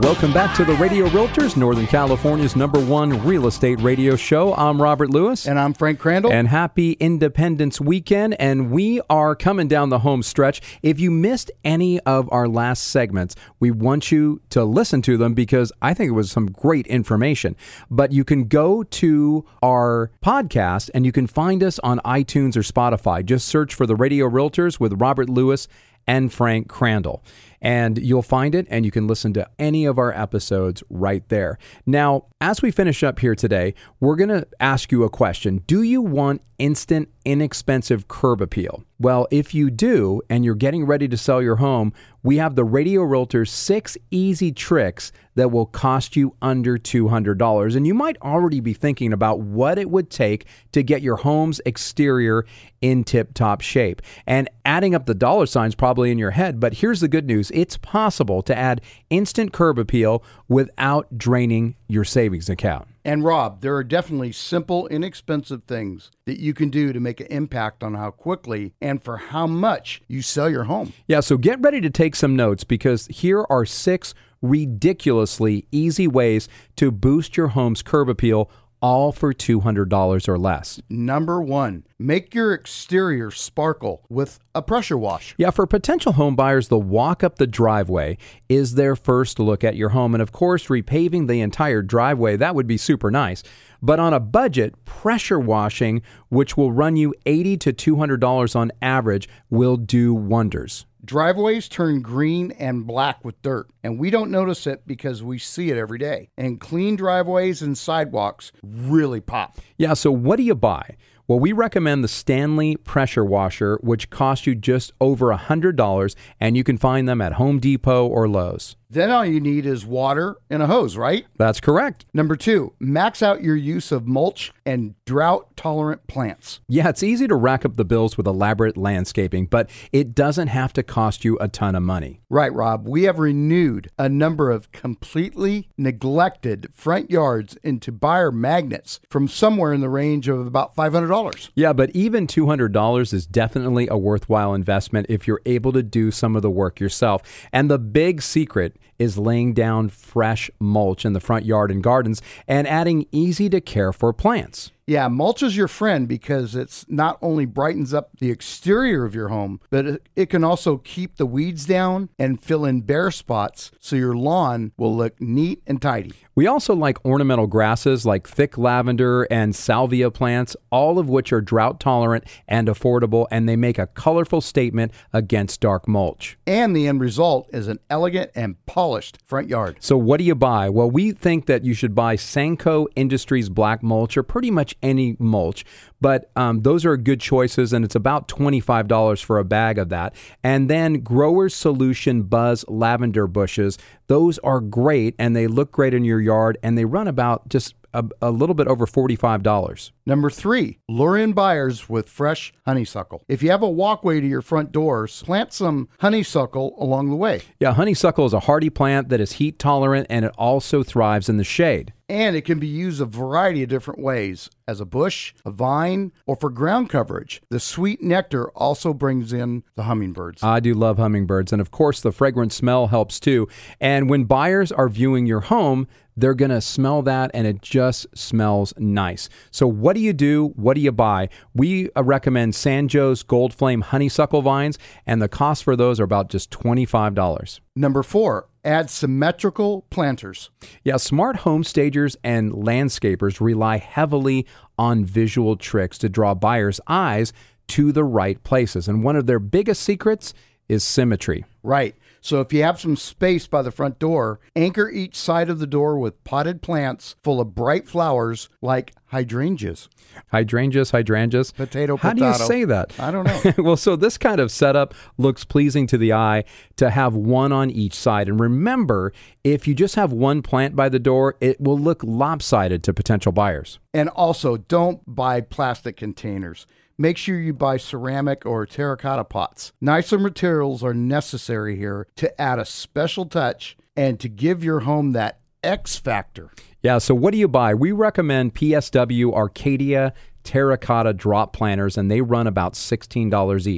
Speaker 11: Welcome back to the Radio Realtors, Northern California's number one real estate radio show. I'm Robert Lewis.
Speaker 9: And I'm Frank Crandall.
Speaker 11: And happy Independence Weekend. And we are coming down the home stretch. If you missed any of our last segments, we want you to listen to them because I think it was some great information. But you can go to our podcast and you can find us on iTunes or Spotify. Just search for the Radio Realtors with Robert Lewis and Frank Crandall. And you'll find it, and you can listen to any of our episodes right there. Now, as we finish up here today, we're going to ask you a question. Do you want instant, inexpensive curb appeal? Well, if you do, and you're getting ready to sell your home, we have the Radio Realtors six easy tricks that will cost you under two hundred dollars. And you might already be thinking about what it would take to get your home's exterior in tip-top shape. And adding up the dollar signs probably in your head, but here's the good news. It's possible to add instant curb appeal without draining your savings account.
Speaker 9: And Rob, there are definitely simple, inexpensive things that you can do to make an impact on how quickly and for how much you sell your home.
Speaker 11: Yeah, so get ready to take some notes because here are six ridiculously easy ways to boost your home's curb appeal, all for two hundred dollars or less.
Speaker 9: Number one, make your exterior sparkle with a pressure wash.
Speaker 11: Yeah, for potential home buyers, the walk up the driveway is their first look at your home. And of course, repaving the entire driveway, that would be super nice. But on a budget, pressure washing, which will run you eighty to two hundred dollars on average, will do wonders.
Speaker 9: Driveways turn green and black with dirt, and we don't notice it because we see it every day. And clean driveways and sidewalks really pop.
Speaker 11: Yeah, so what do you buy? Well, we recommend the Stanley Pressure Washer, which costs you just over one hundred dollars, and you can find them at Home Depot or Lowe's.
Speaker 9: Then all you need is water and a hose, right?
Speaker 11: That's correct.
Speaker 9: Number two, max out your use of mulch and drought-tolerant plants.
Speaker 11: Yeah, it's easy to rack up the bills with elaborate landscaping, but it doesn't have to cost you a ton of money.
Speaker 9: Right, Rob. We have renewed a number of completely neglected front yards into buyer magnets from somewhere in the range of about five hundred dollars.
Speaker 11: Yeah, but even two hundred dollars is definitely a worthwhile investment if you're able to do some of the work yourself. And the big secret is laying down fresh mulch in the front yard and gardens and adding easy to care for plants.
Speaker 9: Yeah, mulch is your friend because it's not only brightens up the exterior of your home, but it, it can also keep the weeds down and fill in bare spots so your lawn will look neat and tidy.
Speaker 11: We also like ornamental grasses like thick lavender and salvia plants, all of which are drought tolerant and affordable, and they make a colorful statement against dark mulch.
Speaker 9: And the end result is an elegant and polished front yard.
Speaker 11: So what do you buy? Well, we think that you should buy Sanco Industries black mulch or pretty much any mulch, but um, those are good choices, and it's about twenty-five dollars for a bag of that. And then Growers Solution Buzz lavender bushes, those are great, and they look great in your yard, and they run about just a, a little bit over forty-five dollars.
Speaker 9: Number three, lure in buyers with fresh honeysuckle. If you have a walkway to your front doors, plant some honeysuckle along the way.
Speaker 11: Yeah, honeysuckle is a hardy plant that is heat tolerant, and it also thrives in the shade.
Speaker 9: And it can be used a variety of different ways, as a bush, a vine, or for ground coverage. The sweet nectar also brings in the hummingbirds.
Speaker 11: I do love hummingbirds, and of course the fragrant smell helps too. And when buyers are viewing your home, they're going to smell that, and it just smells nice. So what do you do? What do you buy? We uh, recommend Sanjo's Gold Flame honeysuckle vines, and the cost for those are about just twenty-five dollars.
Speaker 9: Number four, add symmetrical planters.
Speaker 11: Yeah, smart home stagers and landscapers rely heavily on visual tricks to draw buyers' eyes to the right places. And one of their biggest secrets is symmetry.
Speaker 9: Right. So if you have some space by the front door, anchor each side of the door with potted plants full of bright flowers like hydrangeas.
Speaker 11: Hydrangeas, hydrangeas.
Speaker 9: Potato,
Speaker 11: How
Speaker 9: potato.
Speaker 11: do you say that?
Speaker 9: I don't know.
Speaker 11: Well, so this kind of setup looks pleasing to the eye to have one on each side. And remember, if you just have one plant by the door, it will look lopsided to potential buyers.
Speaker 9: And also, don't buy plastic containers. Make sure you buy ceramic or terracotta pots. Nicer materials are necessary here to add a special touch and to give your home that X factor.
Speaker 11: Yeah, so what do you buy? We recommend P S W Arcadia terracotta drop planters, and they run about sixteen dollars each.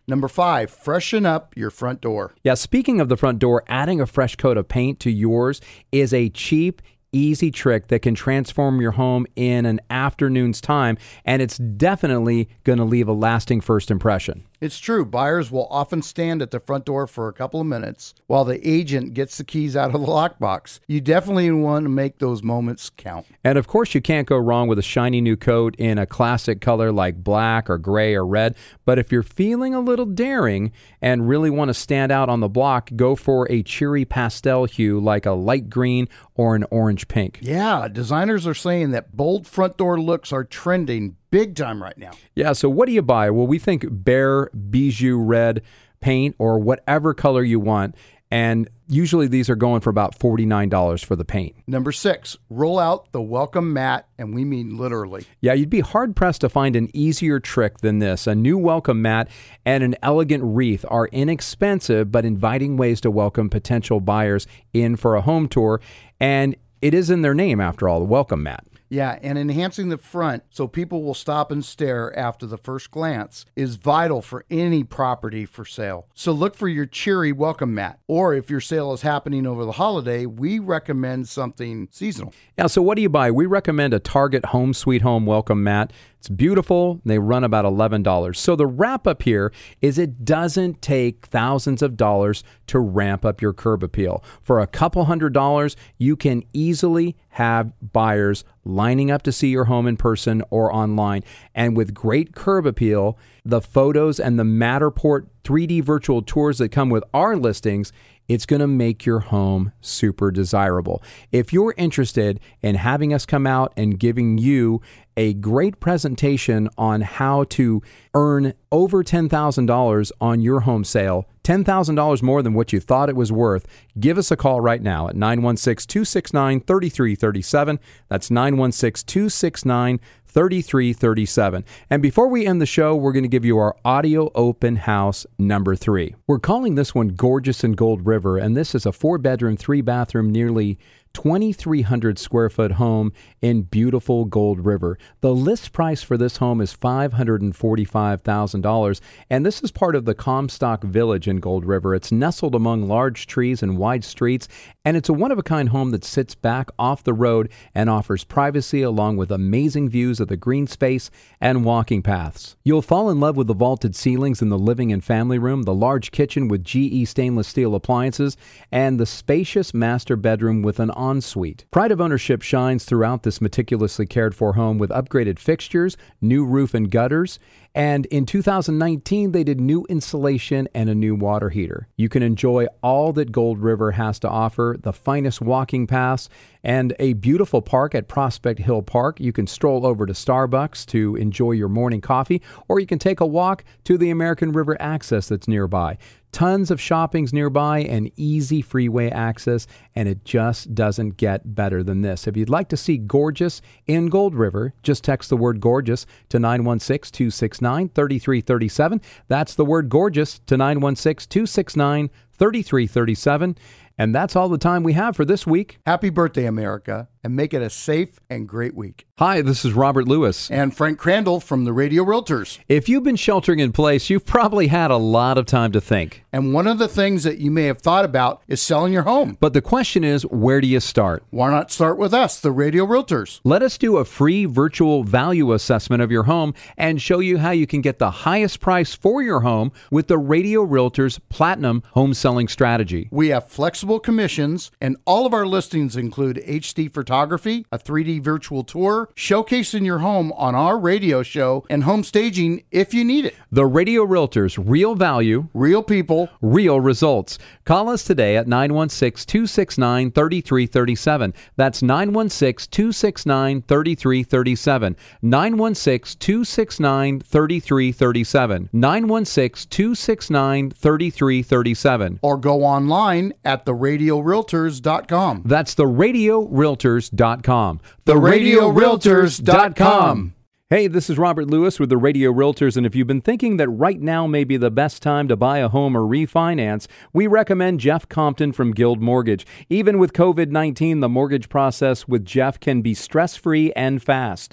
Speaker 9: Number five, freshen up your front door.
Speaker 11: Yeah, speaking of the front door, adding a fresh coat of paint to yours is a cheap, easy trick that can transform your home in an afternoon's time, and it's definitely going to leave a lasting first impression.
Speaker 9: It's true. Buyers will often stand at the front door for a couple of minutes while the agent gets the keys out of the lockbox. You definitely want to make those moments count.
Speaker 11: And of course, you can't go wrong with a shiny new coat in a classic color like black or gray or red. But if you're feeling a little daring and really want to stand out on the block, go for a cheery pastel hue like a light green or an orange pink.
Speaker 9: Yeah, designers are saying that bold front door looks are trending big time right now.
Speaker 11: Yeah, so what do you buy? Well, we think bare bijou red paint or whatever color you want. And usually these are going for about forty-nine dollars for the paint.
Speaker 9: Number six, roll out the welcome mat, and we mean literally.
Speaker 11: Yeah, you'd be hard-pressed to find an easier trick than this. A new welcome mat and an elegant wreath are inexpensive but inviting ways to welcome potential buyers in for a home tour. And it is in their name, after all, the welcome mat.
Speaker 9: Yeah, and enhancing the front so people will stop and stare after the first glance is vital for any property for sale. So look for your cheery welcome mat. Or if your sale is happening over the holiday, we recommend something seasonal.
Speaker 11: Yeah, so what do you buy? We recommend a Target Home Sweet Home welcome mat. It's beautiful. They run about eleven dollars. So the wrap up here is it doesn't take thousands of dollars to ramp up your curb appeal. For a couple hundred dollars, you can easily have buyers lining up to see your home in person or online. And with great curb appeal, the photos and the Matterport three D virtual tours that come with our listings, it's going to make your home super desirable. If you're interested in having us come out and giving you a great presentation on how to earn over ten thousand dollars on your home sale, ten thousand dollars more than what you thought it was worth, give us a call right now at nine one six, two six nine, three three three seven. That's nine one six, two six nine, three three three seven. And before we end the show, we're going to give you our audio open house number three. We're calling this one Gorgeous in Gold River, and this is a four-bedroom, three-bathroom, nearly twenty-three hundred square foot home in beautiful Gold River. The list price for this home is five hundred forty-five thousand dollars, and this is part of the Comstock Village in Gold River. It's nestled among large trees and wide streets, and it's a one-of-a-kind home that sits back off the road and offers privacy along with amazing views of the green space and walking paths. You'll fall in love with the vaulted ceilings in the living and family room, the large kitchen with G E stainless steel appliances, and the spacious master bedroom with an ensuite. Pride of ownership shines throughout this meticulously cared for home with upgraded fixtures, new roof and gutters, and in two thousand nineteen they did new insulation and a new water heater. You can enjoy all that Gold River has to offer, the finest walking paths, and a beautiful park at Prospect Hill Park. You can stroll over to Starbucks to enjoy your morning coffee, or you can take a walk to the American River Access that's nearby. Tons of shoppings nearby and easy freeway access, and it just doesn't get better than this. If you'd like to see Gorgeous in Gold River, just text the word Gorgeous to nine one six, two six nine, three three three seven. That's the word Gorgeous to nine one six, two six nine, three three three seven. And that's all the time we have for this week.
Speaker 9: Happy birthday, America, and make it a safe and great week.
Speaker 11: Hi, this is Robert Lewis.
Speaker 9: And Frank Crandall from the Radio Realtors.
Speaker 11: If you've been sheltering in place, you've probably had a lot of time to think.
Speaker 9: And one of the things that you may have thought about is selling your home.
Speaker 11: But the question is, where do you start?
Speaker 9: Why not start with us, the Radio Realtors?
Speaker 11: Let us do a free virtual value assessment of your home and show you how you can get the highest price for your home with the Radio Realtors Platinum Home Selling Strategy.
Speaker 9: We have flexible commissions, and all of our listings include H D photography, a three D virtual tour, showcasing your home on our radio show, and home staging if you need it.
Speaker 11: The Radio Realtors, real value,
Speaker 9: real people,
Speaker 11: real results. Call us today at nine one six, two six nine, three three three seven. That's nine one six, two six nine, three three three seven. nine one six, two six nine, three three three seven. nine one six, two six nine, three three three seven.
Speaker 9: Or go online at the radio realtors dot com.
Speaker 11: That's the radio realtors dot com.
Speaker 9: the radio realtors dot com.
Speaker 11: Hey, this is Robert Lewis with the Radio Realtors, and if you've been thinking that right now may be the best time to buy a home or refinance, we recommend Jeff Compton from Guild Mortgage. Even with covid nineteen, the mortgage process with Jeff can be stress-free and fast.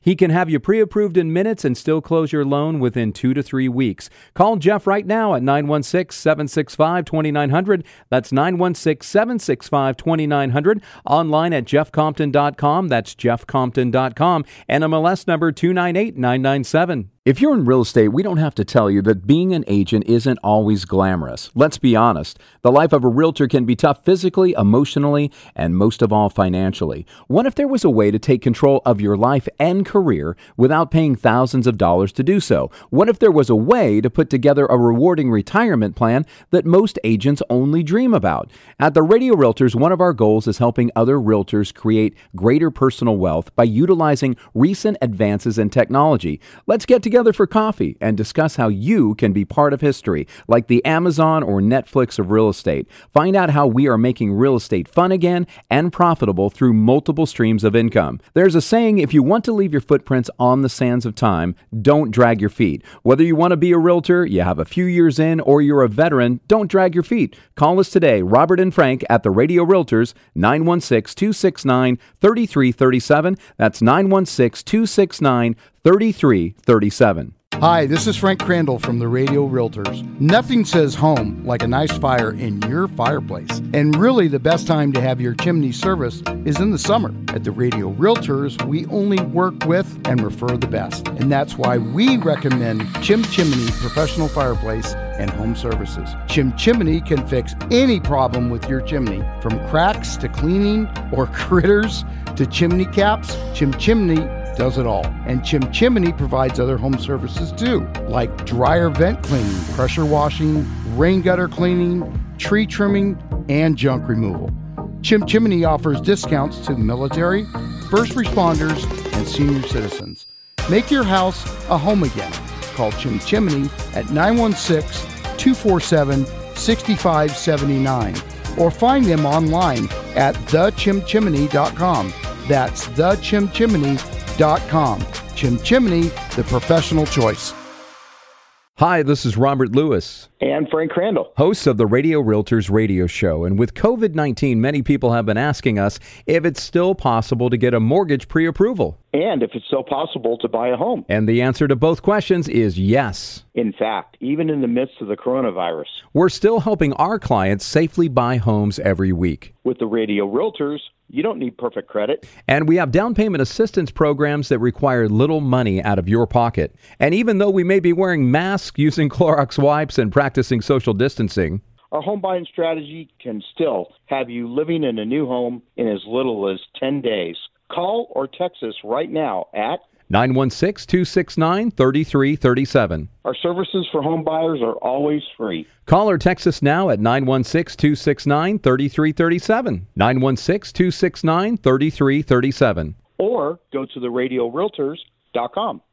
Speaker 11: He can have you pre-approved in minutes and still close your loan within two to three weeks. Call Jeff right now at nine one six, seven six five, two nine zero zero. That's nine one six, seven six five, two nine zero zero. Online at jeff compton dot com. That's jeff compton dot com. And M L S number two nine eight nine nine seven. If you're in real estate, we don't have to tell you that being an agent isn't always glamorous. Let's be honest. The life of a realtor can be tough physically, emotionally, and most of all financially. What if there was a way to take control of your life and career without paying thousands of dollars to do so? What if there was a way to put together a rewarding retirement plan that most agents only dream about? At the Radio Realtors, one of our goals is helping other realtors create greater personal wealth by utilizing recent advances in technology. Let's get together for coffee and discuss how you can be part of history, like the Amazon or Netflix of real estate. Find out how we are making real estate fun again and profitable through multiple streams of income. There's a saying, if you want to leave your footprints on the sands of time, don't drag your feet. Whether you want to be a realtor, you have a few years in, or you're a veteran, don't drag your feet. Call us today, Robert and Frank at the Radio Realtors, nine one six, two six nine, three three three seven. That's nine one six, two six nine, three three three seven.
Speaker 9: Hi, this is Frank Crandall from the Radio Realtors. Nothing says home like a nice fire in your fireplace. And really the best time to have your chimney service is in the summer. At the Radio Realtors, we only work with and refer the best. And that's why we recommend Chim Chimney Professional Fireplace and Home Services. Chim Chimney can fix any problem with your chimney, from cracks to cleaning or critters to chimney caps. Chim Chimney does it all. And Chim Chimney provides other home services too, like dryer vent cleaning, pressure washing, rain gutter cleaning, tree trimming, and junk removal. Chim Chimney offers discounts to military, first responders, and senior citizens. Make your house a home again. Call Chim Chimney at nine one six, two four seven, six five seven nine or find them online at the chim chimney dot com. That's the chim chimney dot com. Chim Chimney, the professional choice.
Speaker 11: Hi, this is Robert Lewis.
Speaker 2: And Frank Crandall,
Speaker 11: hosts of the Radio Realtors radio show. And with covid nineteen, many people have been asking us if it's still possible to get a mortgage pre-approval.
Speaker 2: And if it's still possible to buy a home.
Speaker 11: And the answer to both questions is yes.
Speaker 2: In fact, even in the midst of the coronavirus,
Speaker 11: we're still helping our clients safely buy homes every week.
Speaker 2: With the Radio Realtors, you don't need perfect credit.
Speaker 11: And we have down payment assistance programs that require little money out of your pocket. And even though we may be wearing masks, using Clorox wipes, and practicing social distancing,
Speaker 2: our home buying strategy can still have you living in a new home in as little as ten days. Call or text us right now at
Speaker 11: nine one six, two six nine, three three three seven.
Speaker 2: Our services for home buyers are always free.
Speaker 11: Call or text us now at nine one six, two six nine, three three three seven. nine one six, two six nine, three three three seven.
Speaker 2: Or go to the radio realtors dot com.